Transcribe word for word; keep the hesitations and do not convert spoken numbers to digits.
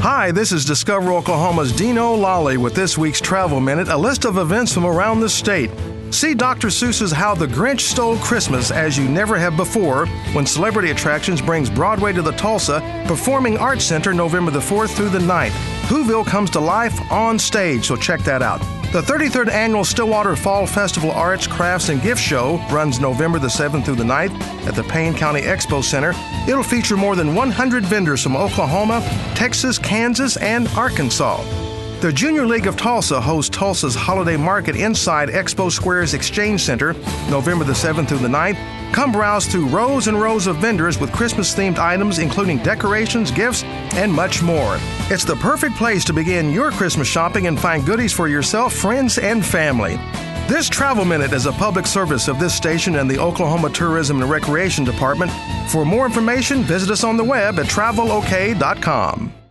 Hi, this is Discover Oklahoma's Dino Lally with this week's Travel Minute, a list of events from around the state. See Doctor Seuss's How the Grinch Stole Christmas as you never have before when Celebrity Attractions brings Broadway to the Tulsa Performing Arts Center November the fourth through the ninth. Whoville comes to life on stage, so check that out. The thirty-third Annual Stillwater Fall Festival Arts, Crafts, and Gift Show runs November the seventh through the ninth at the Payne County Expo Center. It'll feature more than one hundred vendors from Oklahoma, Texas, Kansas, and Arkansas. The Junior League of Tulsa hosts Tulsa's Holiday Market inside Expo Square's Exchange Center, November the seventh through the ninth. Come browse through rows and rows of vendors with Christmas-themed items, including decorations, gifts, and much more. It's the perfect place to begin your Christmas shopping and find goodies for yourself, friends, and family. This Travel Minute is a public service of this station and the Oklahoma Tourism and Recreation Department. For more information, visit us on the web at travel o k dot com.